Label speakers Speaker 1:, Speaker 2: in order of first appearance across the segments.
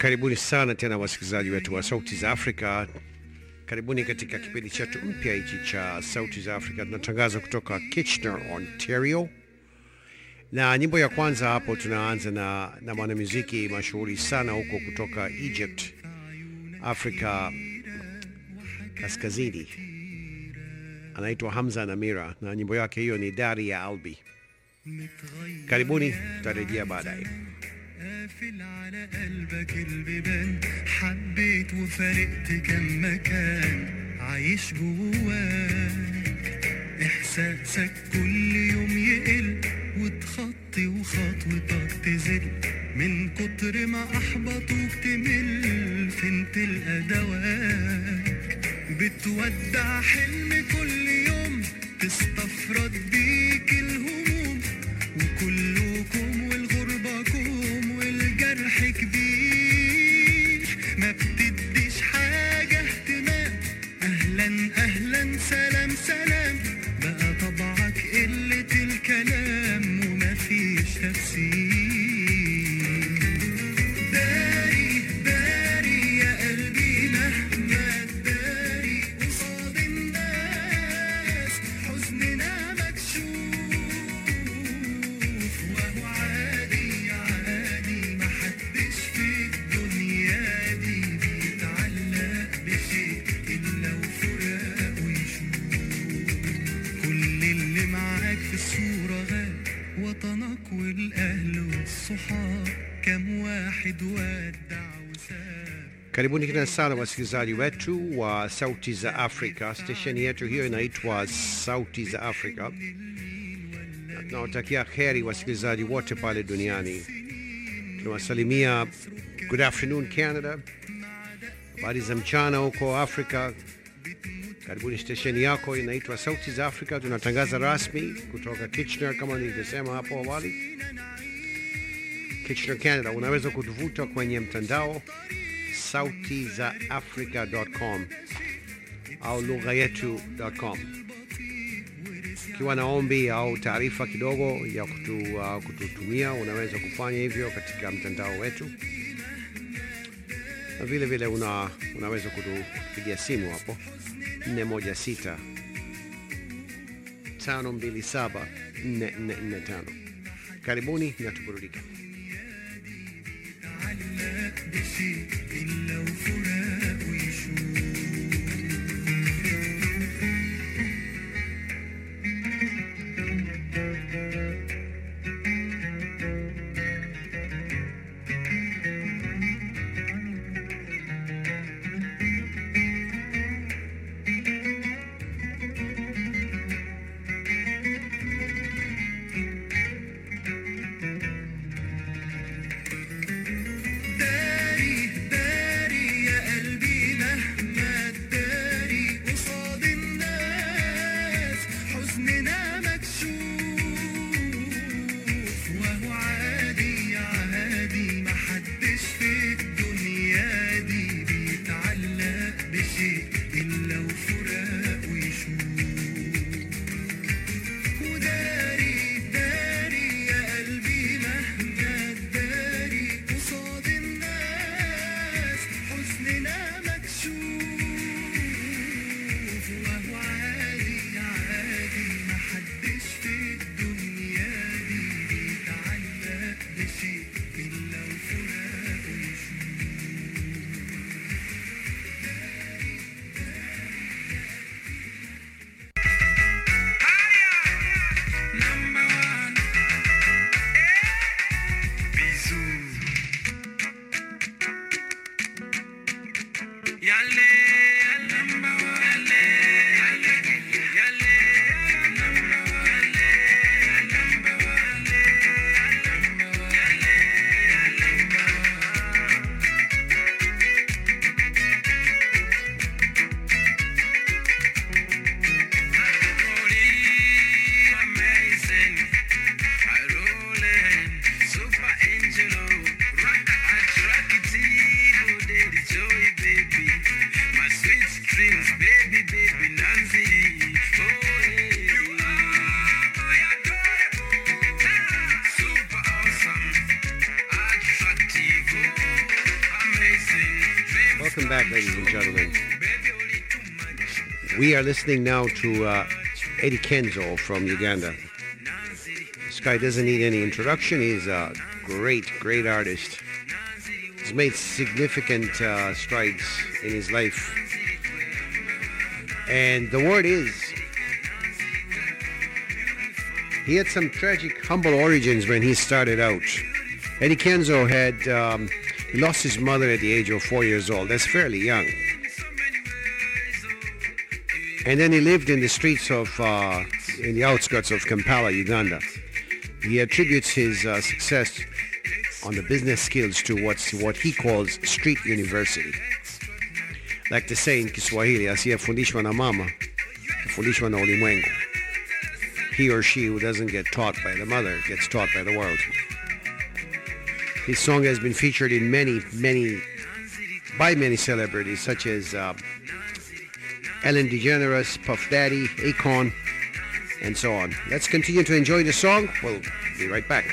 Speaker 1: Karibuni sana tena wasikilizaji wetu wa Sauti za Afrika. Karibuni katika kipindi chetu mpya hichi cha Sauti za Afrika. Tunatangaza kutoka Kitchener, Ontario. Na nyimbo ya kwanza hapo tunaanza na mwanamuziki mashuhuri sana huko kutoka Egypt, Afrika Kaskazini. Anaitwa Hamza Namira na nyimbo yake hiyo ni Dari ya Albi. Karibuni, tutarejea baadaye.
Speaker 2: قافل على قلبك البيبان، حبيت وفارقت كم مكان، عايش جواك احساسك كل يوم يقل، وتخطي وخطوتك تزل، من كتر ما احبطوك تمل، فين تلقى دواك، بتودع حلم كل يوم، تستفرد بيك الهموم، وكلكم والغربكم والجرح كبير، ما بتديش حاجة اهتمام، اهلا اهلا سلام سلام، بقى طبعك قلة الكلام ومفيش تفسير. داري داري يا قلبي مهما تداري قصاد الناس، حزننا مكشوف وهو عادي عادي، محدش في الدنيا دي بيتعلق بشيء إلا وفراق ويشوف، كل اللي معاك في الصورة غاب، وطنك والأهل والصحاب، كم واحد ودع وساب.
Speaker 1: Karibuni tena sana wasikilizaji wetu wa Sauti za Afrika. Station yetu hiyo inaitwa Sauti za Afrika. Tunawatakia kheri wasikilizaji wote pale duniani. Tunawasalimia good afternoon Canada, habari za mchana huko Afrika. Karibuni station yako inaitwa Sauti za Afrika. Tunatangaza rasmi kutoka Kitchener kama nilivyosema hapo awali, Kitchener, Canada. Unaweza kutuvuta kwenye mtandao sautizaafrica.com au lugha yetu.com. Ukiwa na ombi au taarifa kidogo ya kututumia, unaweza kufanya hivyo katika mtandao wetu. Na vile vile unaweza kutupigia simu hapo 416 527 4445. Karibuni na tuburudike.
Speaker 2: بشيء إلا وفراق ويشوف. داري داري يا قلبي
Speaker 1: Welcome back, ladies and gentlemen. We are listening now to Eddie Kenzo from Uganda. This guy doesn't need any introduction. He's a great, great artist. He's made significant strides in his life. And the word is, he had some tragic, humble origins when he started out. Eddie Kenzo had, he lost his mother at the age of 4 years old. That's fairly young. And then he lived in the streets of, in the outskirts of Kampala, Uganda. He attributes his success on the business skills to what he calls street university. Like to say in Kiswahili, asiyefundishwa na mama, fundishwa na ulimwengu. He or she who doesn't get taught by the mother gets taught by the world. His song has been featured in many celebrities such as Ellen DeGeneres, Puff Daddy, Akon, and so on. Let's continue to enjoy the song. We'll be right back.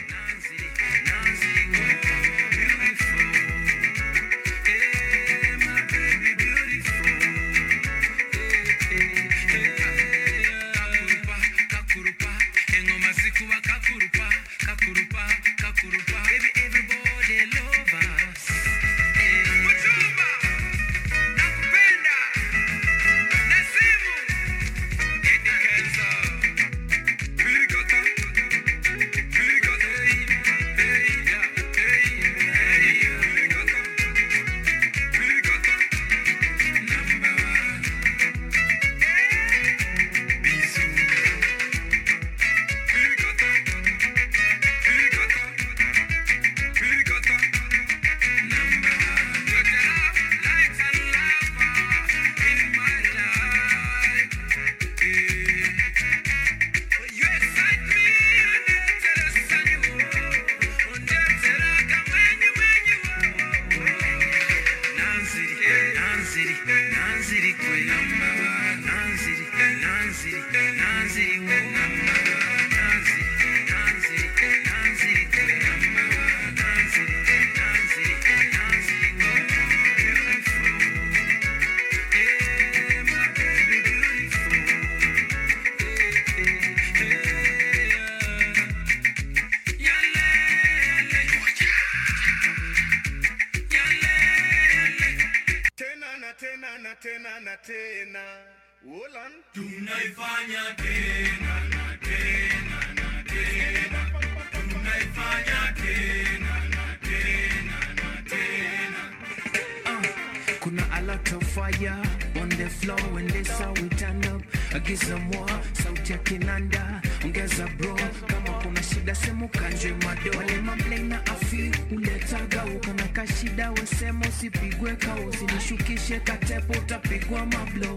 Speaker 3: Kuna a lot of fire on the floor when this how we turn up. Agiza mwa sauti ya kinanda ongeza bro, kama kuna shida semu kanje mado. Wale mamlei na afi uletaga ukana kashida wesemo usipigwe kao, usinishukishe katepo utapigwa mablo.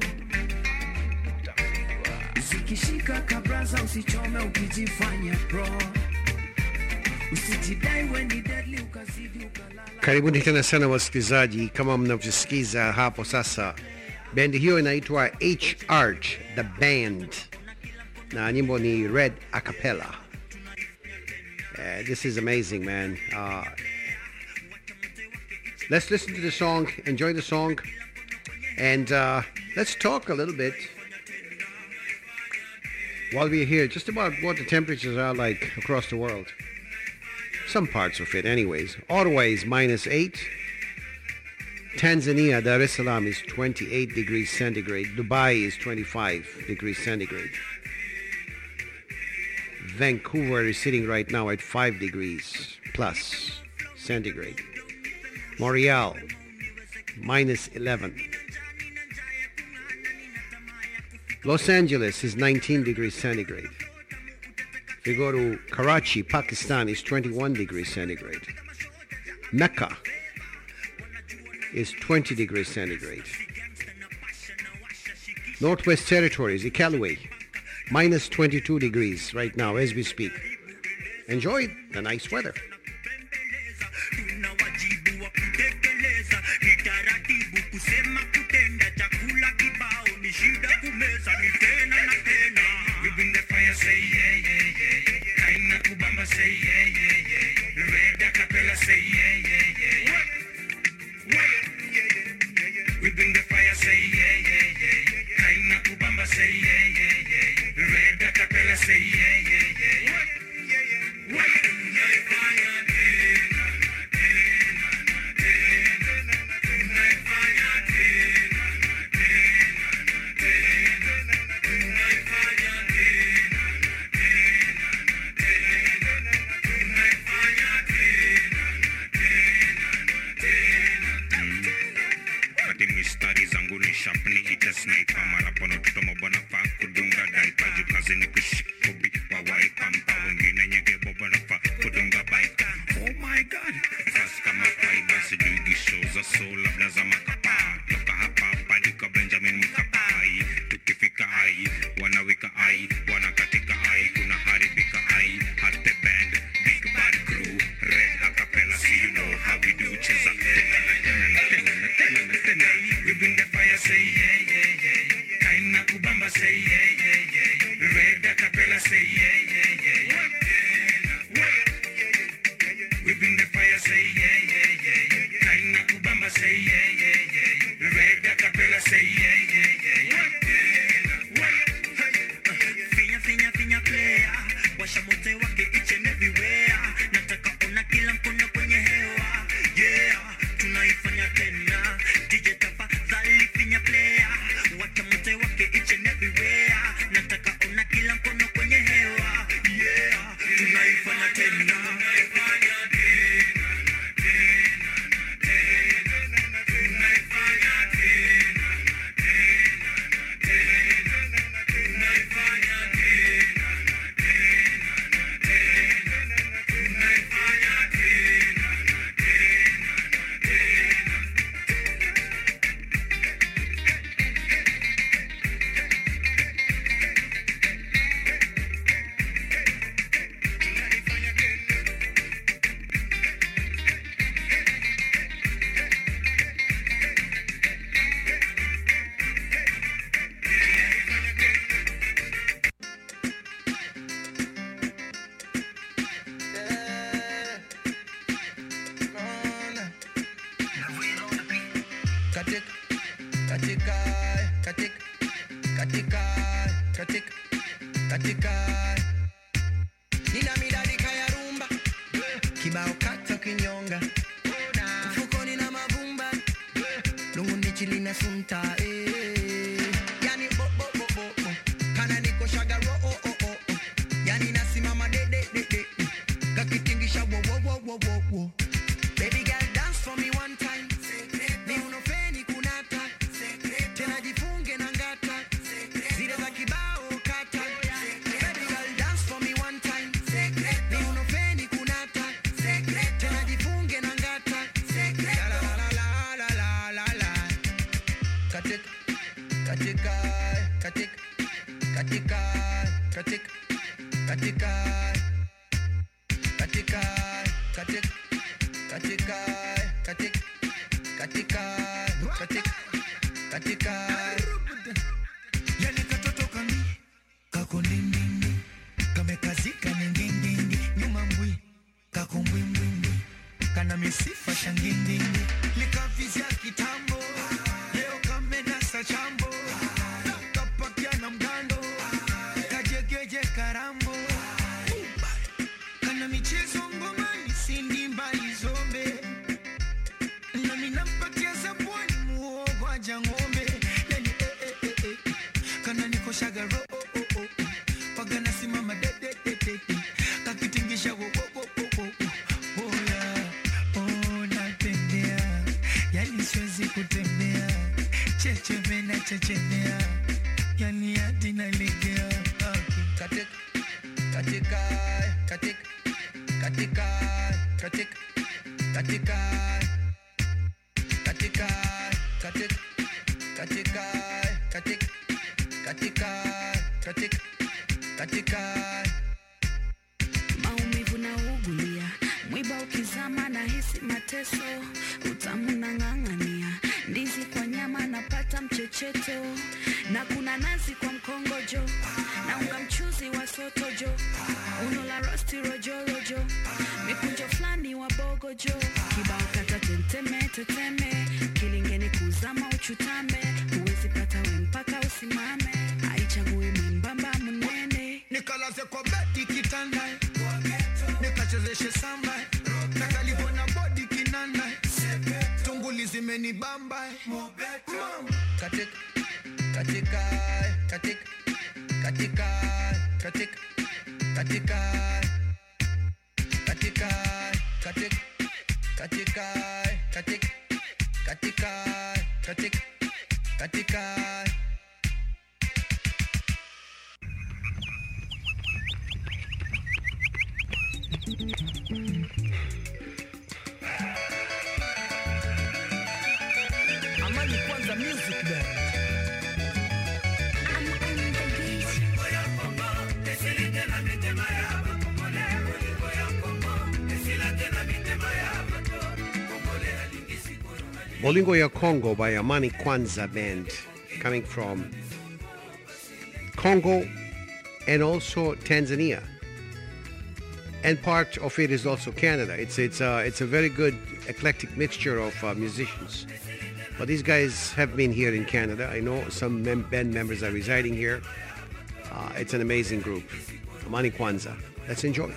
Speaker 3: Zikishika kabraza usichome ukijifanya pro, usijidai when ni deadly ukazidi ukalala.
Speaker 1: Karibuni tena sana wasikilizaji, kama mnavyosikiza hapo sasa, bendi hiyo inaitwa H Arch the Band na nyimbo ni Red Acapella. This is amazing, man. Let's listen to the song, enjoy the song, and let's talk a little bit while we're here just about what the temperatures are like across the world. Some parts of it anyways. Ottawa is -8. Tanzania, Dar es Salaam is 28 degrees centigrade. Dubai is 25 degrees centigrade. Vancouver is sitting right now at 5 degrees plus centigrade. Montreal, -11. Los Angeles is 19 degrees centigrade. If you go to Karachi, Pakistan, is 21 degrees centigrade. Mecca is 20 degrees centigrade. Northwest Territories, Iqaluit, -22 degrees right now as we speak. Enjoy the nice weather.
Speaker 2: Say yeah, yeah, yeah. Kaina kubamba say yeah, yeah, yeah. Red Acapella say yeah, yeah, yeah. yeah, yeah, yeah. Red acapella say yeah, yeah, yeah.
Speaker 4: Sharply hit a sniper, Malapono to Mobanafa, Kudunga, Daipa, Jukazini Kushikobi, Wawai Pampa, Wingina, Yage Bobanafa, Kudunga Baika. Oh my god, first come up, I was a duty shows a soul of Nazamakapa, Lokahapa, Padika Benjamin Mukapai, Tukifika Ai, Wanawika Ai, Wanakatika Ai, Kuna Haribika Ai, Harte Band, Big Bad Crew, Red Acapella, see you know how we do, Chesa.
Speaker 2: We bring the fire, say yeah, yeah, yeah. Kaina kubamba, say yeah, yeah, yeah. Red acapella, say yeah, yeah, yeah. We bring the fire, say yeah, yeah, yeah. Kaina kubamba, say yeah, yeah, yeah. Red acapella, say yeah, yeah, yeah.
Speaker 3: Finya, finya, finya player. Washa mote wake each and everywhere. Nataka ona kila mkono kwenye hewa. Yeah, tunaifanya tena. DJ tafadhali finya player. Wacha mote wake each and everywhere. Nataka ona kila mkono kwenye hewa. Yeah, tunaifanya tena. Katika nina midadi kaya rumba kibao kata kinyonga mfukoni na mavumba lungu ndichi lina sunta yani bo bo bo bo kana niko shaga ro o o o yani nasimama de de de de kakitingisha wo wo wo wo wo. Baby girl dance for me one time ni unofeni kunata tena jifunge na ngata zile za kibao kata. Baby girl dance for me one time ni unofeni kunata tena jifunge na ngata. La la la la la la la. Katika katika katika katika katika katika katika katika katika katika katika katika katika yani katoto kami kako ndindindi kamekazika nyingindindi nyuma mbwi kako mbwimbwimbi kana misifa shangindindi likavizia kitambo leo kamenasa chambo kapakia na mgando kajegeje karambo kana michezo ngomani sindi mbali zombe na minampatia sabwani muogo aja ngombe yani kana niko shagaro pagana simama de de de de kakitingisha wo wo wo wo oh natembea yani siwezi kutembea chechemena chechemea yani hadi nalegea katika katika katika katika katika katika katika katika katika katika katika katika katika
Speaker 5: maumivu na ugulia mwiba ukizama na hisi mateso utamu na ng'ang'ania ndizi kwa nyama napata mchecheto na kuna nazi kwa mkongojo na unga mchuzi wa sotojo uno la rosti rojo rojo mikunjo flani wa bogojo kibao kata tenteme teteme kilingeni kuzama uchutame huwezi pata we mpaka usimame haichagui
Speaker 3: nikalaze kwa bedi kitanda nikachezeshe samba nakalipo na body kinanda tunguli zimenibamba katika katika katika katika katika katika katika katika katika katika katika katika katika Amani Kwanza Music Band.
Speaker 1: Bolingo ya Congo by Amani Kwanza Band, coming from Congo and also Tanzania. And part of it is also Canada. It's a very good eclectic mixture of musicians. But these guys have been here in Canada. I know some band members are residing here. It's an amazing group. Amani Kwanza. Let's enjoy.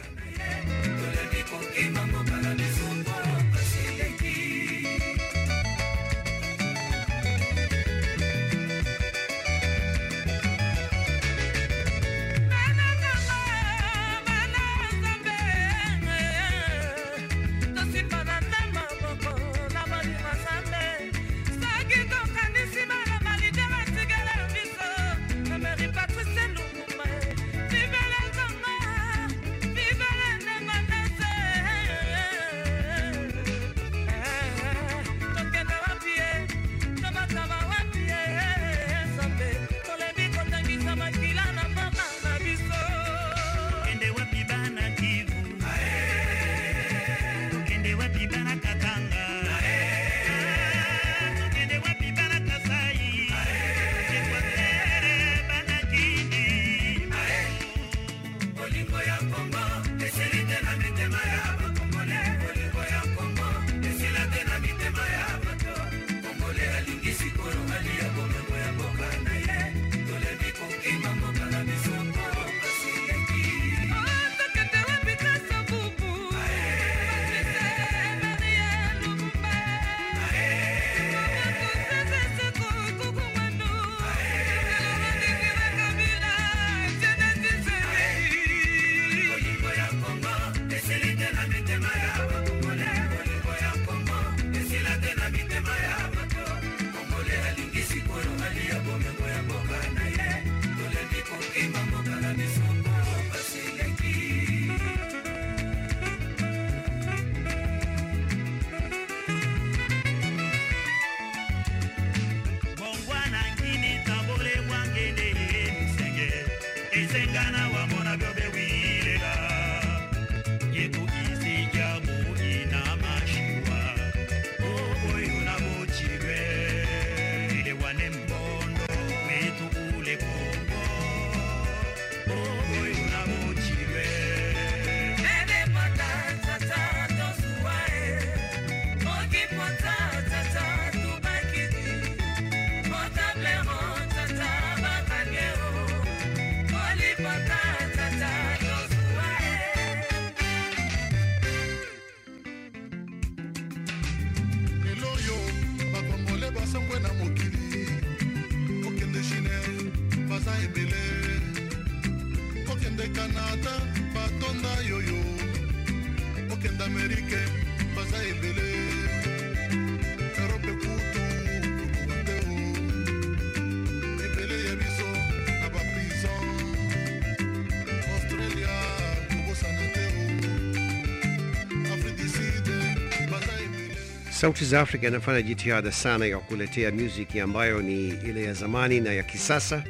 Speaker 1: Sauti za Afrika inafanya jitihada sana ya kuletea muziki ambayo ni ile ya zamani na ya kisasa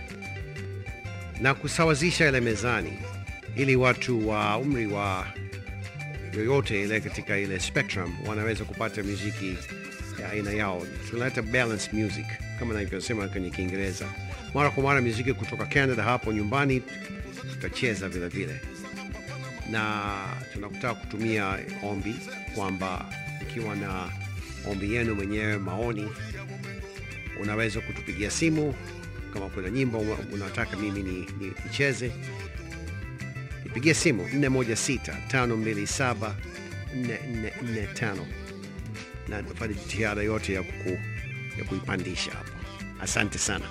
Speaker 1: na kusawazisha ile mezani ili watu wa umri wa yoyote ile katika ile spectrum wanaweza kupata muziki ya aina yao. Tunaleta balanced music kama ninavyosema kwenye Kiingereza. Mara kwa mara muziki kutoka Canada hapo nyumbani tutacheza vile vile. Na tunakutaka kutumia ombi kwamba ukiwa na ombi yenu mwenyewe, maoni, unaweza kutupigia simu kama kuna nyimbo unataka mimi nicheze, pigia simu 416-527-4445 na tufanye jitihada yote ya kuipandisha hapo. Asante sana.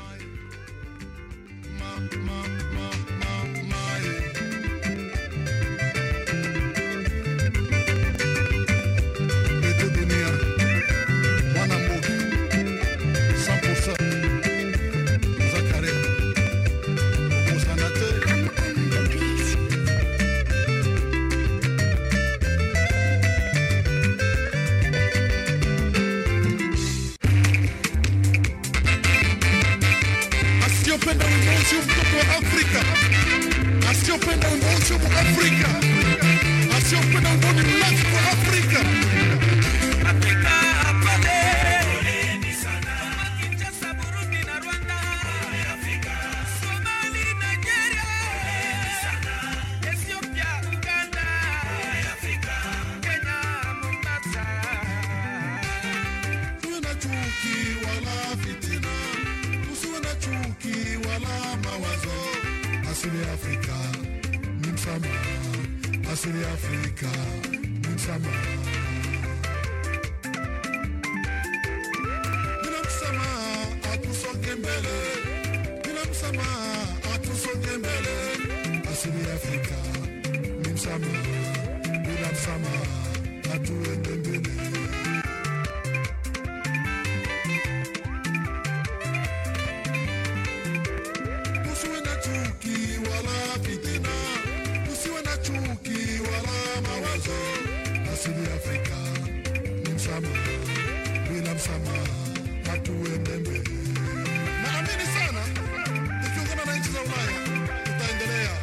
Speaker 6: Asiopenda umoja mtoto wa Afrika, asiopenda umoja wa Afrika, asiopenda umoja wa Afrika. Afrika apale, poleni sana. Kinshasa, Burundi na Rwanda, Afrika. Somali, Nigeria, poleni sana. Ethiopia, Uganda, Afrika. Kenya, Mombasa. Tuna chuki wala fitina, usiwe chuki wala mawazo. Asili Afrika ni msamaha, asili Afrika ni msamaha. Bila msamaha hatusonge mbele, bila msamaha hatusonge mbele. Asili Afrika ni msamaha, bila msamaha hatuende mbele. Asili Afrika ni msamaha, bila msamaha hatuende mbele. Naamini sana tukiungana na nchi za Ulaya tutaendelea.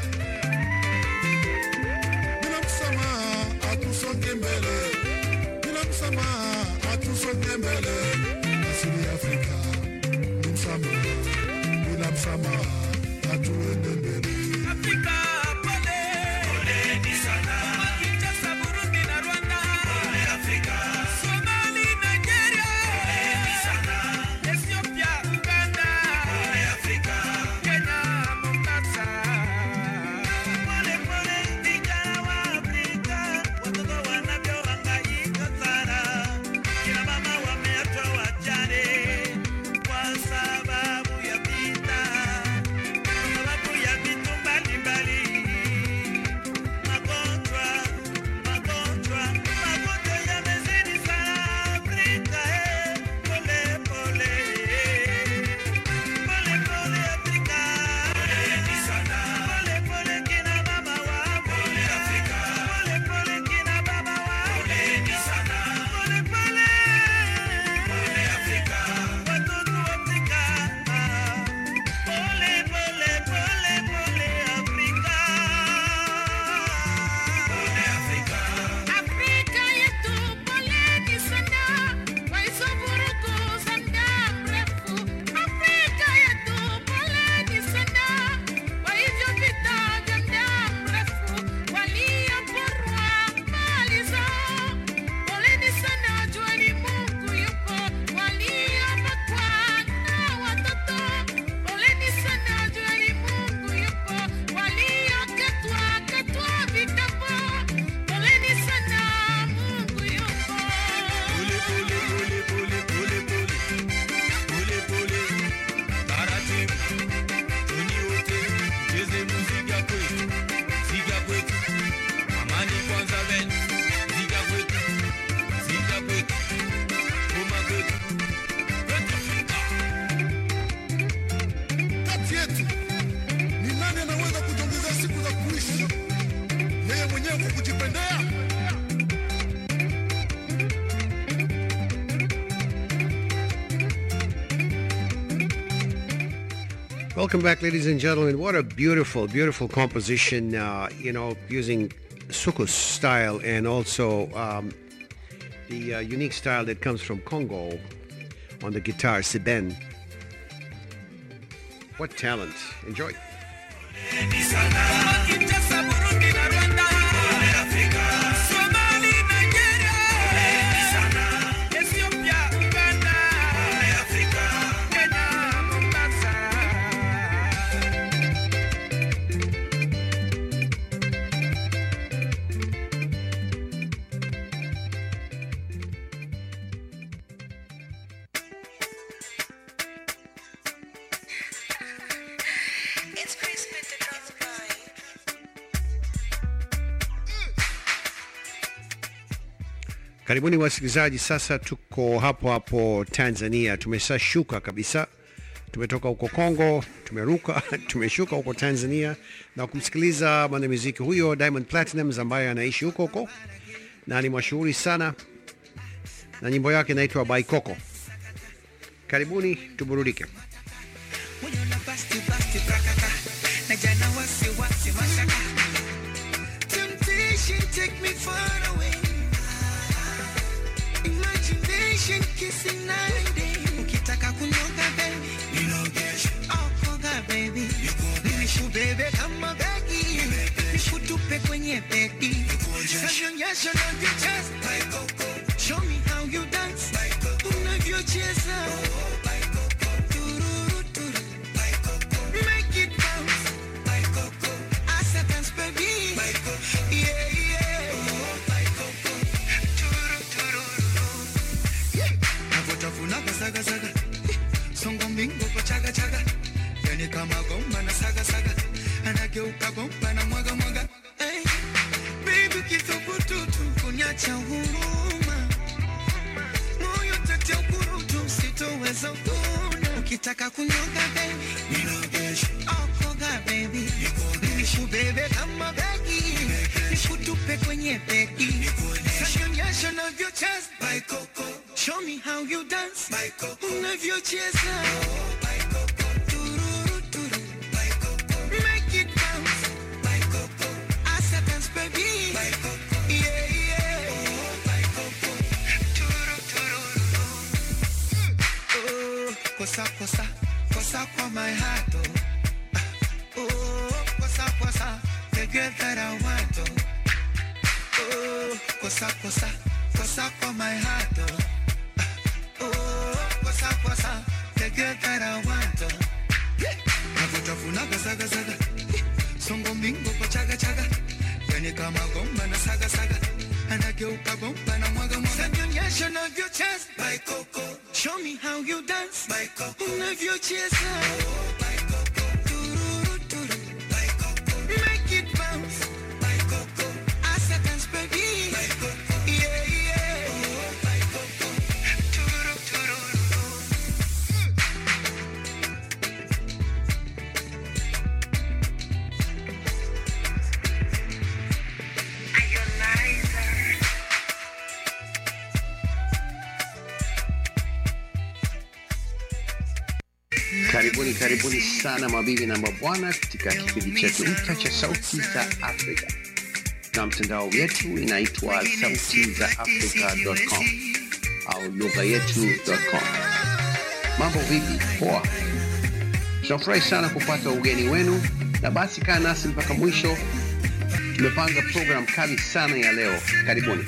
Speaker 6: Bila msamaha hatusonge mbele, bila msamaha hatusonge mbele. Asili Afrika ni msamaha, bila msamaha hatuende mbele. Afrika pole, poleni sana. Kinshasa, Burundi na Rwanda, Afrika. Somali, Nigeria, poleni sana. Ethiopia, Uganda, Afrika. Kenya, Mombasa. Pole pole vijana wa Afrika, watoto wanavyohangaika sana. Kina mama wameachwa wajane kwa sababu ya vita, kwa sababu ya vitu mbalimbali. Magonjwa yamezidi sana Afrika, pole pole. Pole pole Afrika, poleni sana. Pole pole kina mama wa Afrika, pole pole kina baba wa poleni sana. Pole pole Afrika, watoto wa Afrika, pole pole Afrika. Afrika yetu poleni sana, kwa hizo vurugu za muda mrefu. Afrika yetu poleni sana, kwa hivyo vita vya muda mrefu. Walioporwa mali zao, poleni sana, jueni Mungu yupo. Waliobakwa na watoto, poleni sana, jueni Mungu yupo. Waliokatwa vikapo, poleni sana, Mungu yupo. Pole taratibu, tuni wote cheze muziki kwetu, siga kwetu. Amani kwanza ben, siga kwetu, koma kwetu. Kati yetu ni nani anaweza kujiongezea siku za kuishi? Yeye mwenyewe kwa kujipendea.
Speaker 1: Welcome back, ladies and gentlemen. What a beautiful, beautiful composition, using soukous style and also the unique style that comes from Congo on the guitar, Seben. What talent. Enjoy.
Speaker 6: Kinshasa, Burundi na Rwanda, Afrika. Somali, Nigeria, Ethiopia, Uganda, Afrika. Kenya, Mombasa.
Speaker 1: Karibuni wasikilizaji, sasa tuko hapo Tanzania. Tumeshashuka kabisa. Tumetoka huko Kongo, tumeruka, tumeshuka huko Tanzania na kumsikiliza mwanamuziki huyo Diamond Platnumz ambaye anaishi huko na ni mashuhuri sana na nyimbo yake inaitwa Baikoko. Karibuni tuburudike.
Speaker 3: Temptation take me far away. Imagination kissing night day. Ukitaka kunyoga baby, ninogesha. Oh koga baby, nilishu baby kama begi. Nishutupe kwenye bedi. Sanyonyesha na vicheza. Show me how you dance. Unavyocheza. Tururu turu. Make it bounce. Asa dance baby. Yeah yeah. Turu turu. Navutafuna saga saga. Songo mingo kwa chaga chaga. Yani kama gomba na saga saga. Anageuka bomba na mwaga mwaga. Hey. Baby kithubutu kunyacha huruma. Moyo tete ukurutu sitoweza kuna. Ukitaka kunyoga baby, ninogesha. Oh koga baby, nilishu baby kama begi. Nishutupe kwenye begi. Sanyonyesha na vyocheza. Baikoko. Show me how you dance. Baikoko. Unavyocheza. Baikoko. Tururu turu. Baikoko. Make it bounce. Baikoko. Asa dance baby. Baikoko. Yeah yeah. Baikoko. Turu turu. Oh, kosa kosa. Kosa kwa my heart. Oh, kosa kosa. The girl that I want. Oh, kosa kosa. Kosa kwa my heart. Oh, kosa kosa. The girl that I want. Navutafuna saga saga. Songo mingo kwa chaga chaga. Yani kama gomba na saga saga. Anageuka bomba na mwaga mwaga. Sanyonyesha na vyocheza. Baikoko. Show me how you dance. Baikoko. Unavyocheza. Baikoko. Tururu turu. Baikoko. Make it bounce. Baikoko. Asa dance baby. Baikoko. Yeah yeah. Baikoko. Turu turu.
Speaker 1: Karibuni sana mabibi na mabwana katika kipindi chetu mpya cha Sauti za Afrika. Na mtandao wetu inaitwa sautizaafrica.com au lughayetu.com. Mambo vipi? Poa. Tunafurahi sana kupata ugeni wenu na basi kaa nasi mpaka mwisho. Tumepanga program kali sana ya leo. Karibuni.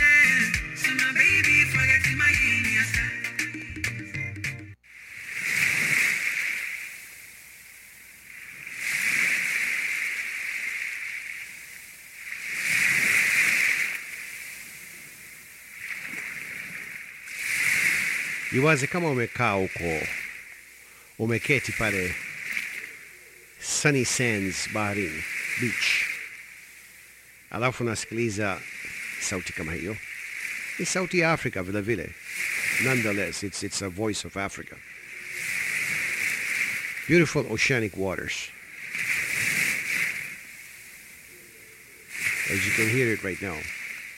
Speaker 1: Iwaze kama umekaa huko, umeketi pale Sunny Sands baharini, beach. Alafu nasikiliza sauti kama hiyo. Ni sauti ya Afrika vile vile. Nonetheless, it's a voice of Africa. Beautiful oceanic waters. As you can hear it right now.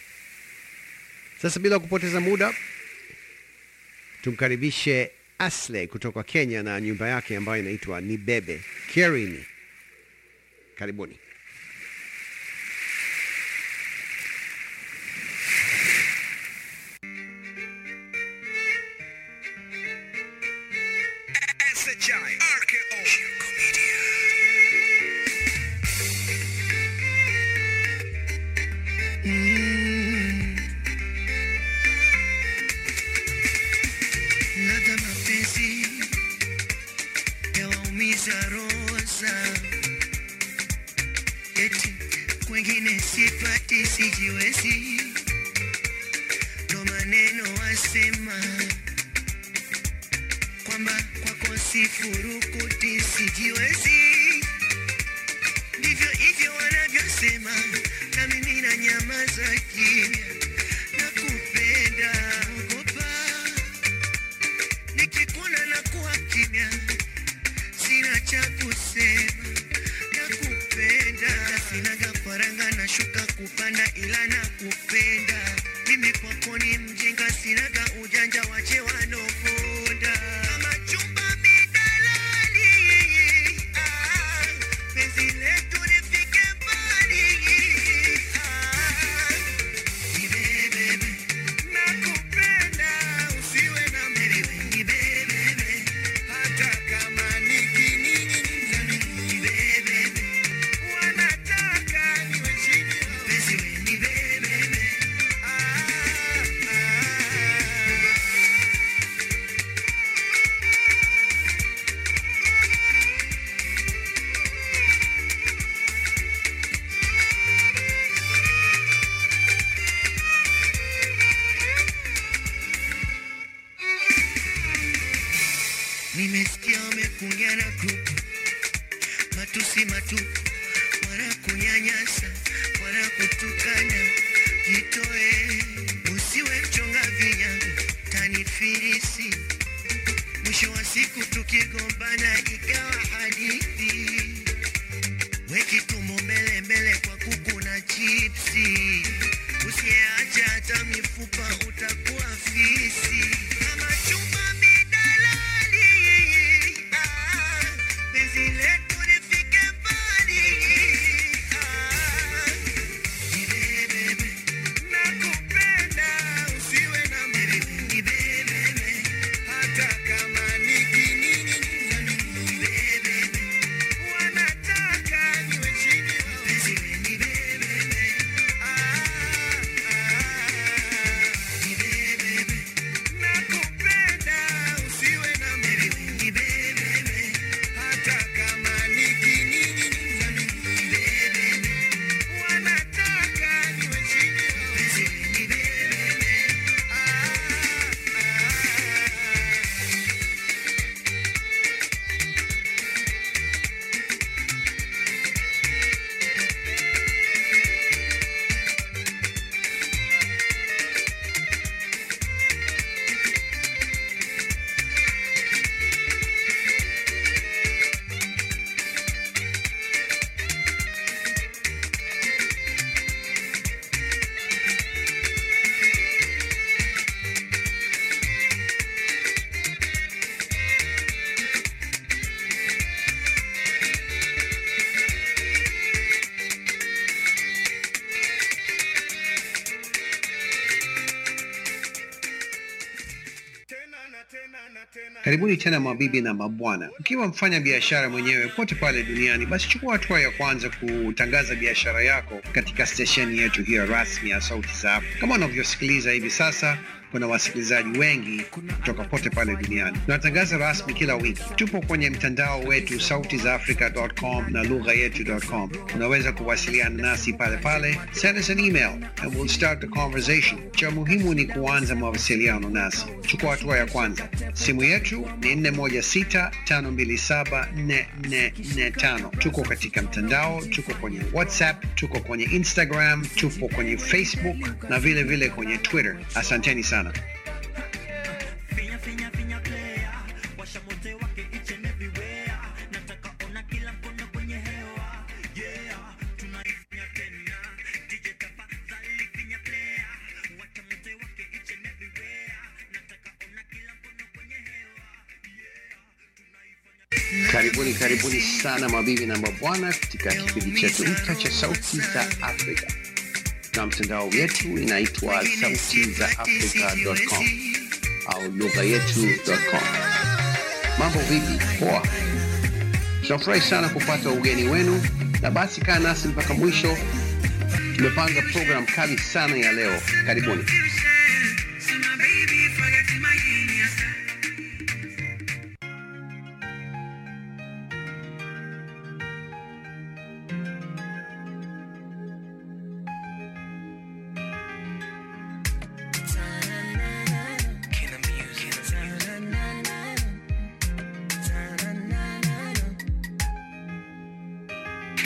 Speaker 1: Sasa bila kupoteza muda, tumkaribishe Asle kutoka Kenya na nyumba yake ambayo inaitwa Nibebe Kerini. Karibuni.
Speaker 3: Kwengine sipati sijiwezi, ndo maneno wasema kwamba kwako sifurukuti sijiwezi, ndivyo hivyo wanavyosema, na mimi na nyamaza kimya, nakupenda
Speaker 6: faranga na shuka kupanda ila na kupenda. Mimi kwako ni mjinga sinaga ujanja wache wanoponda. Kama chumba midalali, penzi letu lifike mbali. Nibebe, nakupenda usiwe na mbebe. Nibebe, hata kama nikinini nibebe. Wanataka niwe chini penzi we nibebe. Nimesikia wamekungia na kuku, matusi matupu, wanakunyanyasa, wanakutukana. Jitoe, usiwe mchonga vinyango, tanifirisi. Mwisho wa siku tukigombana ikawa hadithi. Weki tumbo mbele mbele kwa kuku na chipsi. Usiacha hata mifupa utakuwa fisi. Kama chumba
Speaker 1: Karibuni tena mabibi na mabwana. Ukiwa mfanya biashara mwenyewe pote pale duniani, basi chukua hatua ya kwanza kutangaza biashara yako katika stesheni yetu hiyo rasmi ya Sauti za Afrika. Kama unavyosikiliza hivi sasa, kuna wasikilizaji wengi kutoka pote pale duniani. Tunatangaza rasmi kila wiki. Tupo kwenye mtandao wetu sautizaafrica.com na lughayetu.com. Unaweza kuwasiliana nasi pale pale. Send us an email and we'll start the conversation. Cha muhimu ni kuanza mawasiliano nasi. Chukua hatua ya kwanza. Simu yetu ni 416-527-4445. Tuko katika mtandao, tuko kwenye WhatsApp, tuko kwenye Instagram, tuko kwenye Facebook na vile vile kwenye Twitter. Asanteni sana. Karibuni sana mabibi na mabwana katika kipindi chetu mpya cha Sauti za Afrika. Na mtandao wetu inaitwa sautizaafrica.com au lughayetu.com. Mambo vipi? Poa. Tunafurahi sana kupata ugeni wenu, na basi kaa nasi mpaka mwisho. Tumepanga program kali sana ya leo. Karibuni.
Speaker 6: My baby